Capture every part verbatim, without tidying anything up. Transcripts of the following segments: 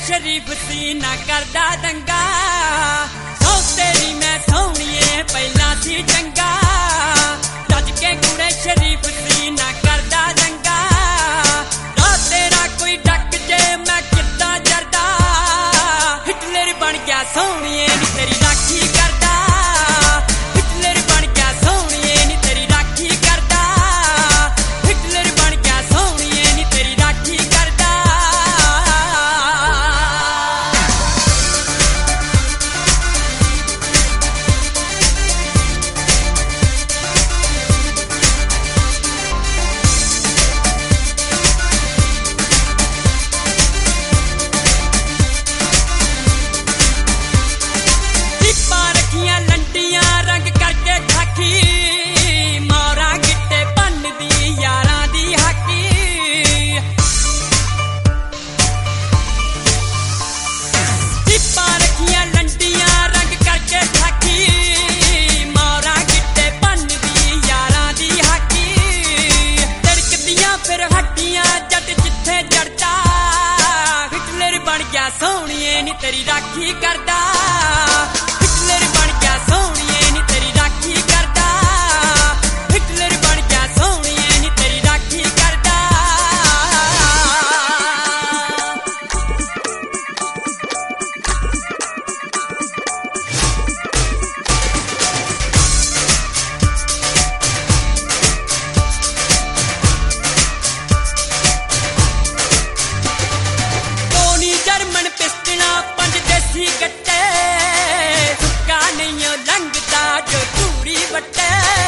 शरीफ सी ना करदा दंगा सौ तेरी मैं सोहणीए पहला सी चंगा रज के कुड़े शरीफ सी ना करदा दंगा रा तेरा कोई डक जे मैं किद्दां जरदा हिटलर बन गया सोहणीए नी तेरी राखी करदा हिटलर बन गया सोहणीए नी तेरी राखी करदा हिटलर बन गया सोहणीए नी तेरी राखी करदा सोहणीए नी तेरी राखी करदा हिटलर बन गया सोहणीए नी तेरी राखी करदा हिटलर बन गया सोहणीए नी तेरी राखी करदा टोनी जर्मन पिस्टना पंज देसी गट्टे सुक्का नहीं लंघदा जो चूड़ी बट्टे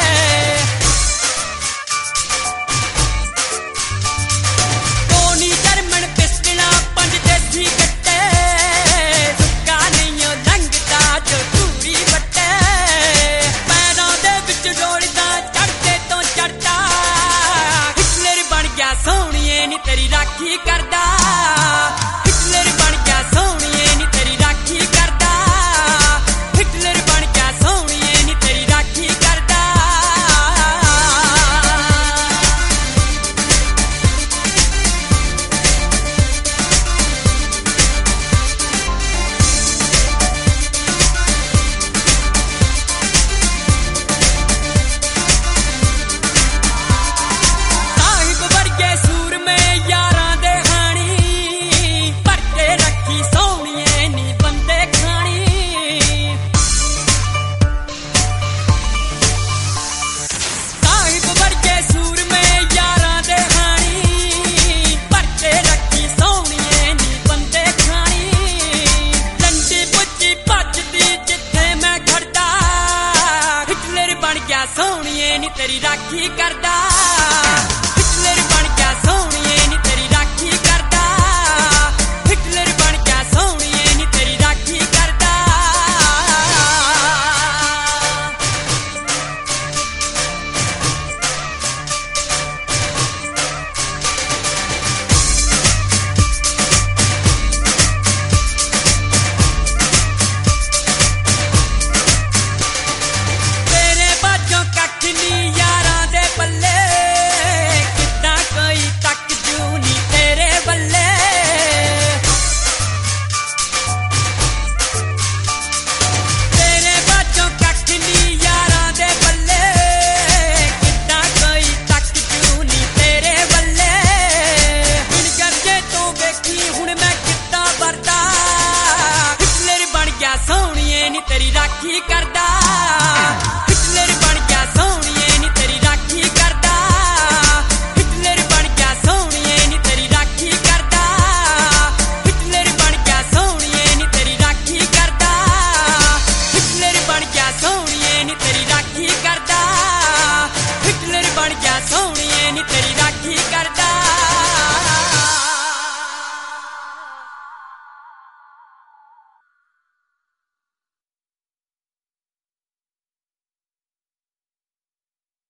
टोनी जर्मन पिस्टना पंज देसी गट्टे सुक्का नहीं लंघदा जो चूड़ी बट्टे पैरों दे विच रोलदा चढ़दे तो चढ़दा हिटलर बन गया सोहणीए नी तेरी राखी करदा हिटलर बन गया सोहणीए नी तेरी राखी करदा हिटलर बन गया सोहणीए नी तेरी राखी करदा साहिब वर्गे सूर में यारां दे हाणी भर के रखी सोहणीए नी बंदे खानी साहिब वर्गे सूर में यारां दे हाणी भर के रखी सोहणीए नी बंदे खानी लंडी पुच्ची भजदी जिथे मैं खड़दा हिटलर बन गया सोहणीए नी तेरी राखी करदा हिटलर बन गया सोहणीए नी तेरी राखी करदा हिटलर बन गया सोहणीए नी तेरी राखी करदा तेरे बाजों कख नी यारां दे पल्ले किद्दां कोई तक जू नी तेरे बल्ले तेरे बाजों कख नी यारां दे पल्ले किद्दां कोई तक जू नी तेरे बल्ले बिन करके तो वेखी हुण मैं किद्दां वरदा हिटलर बन गया सोहणीए नी तेरी राखी करदा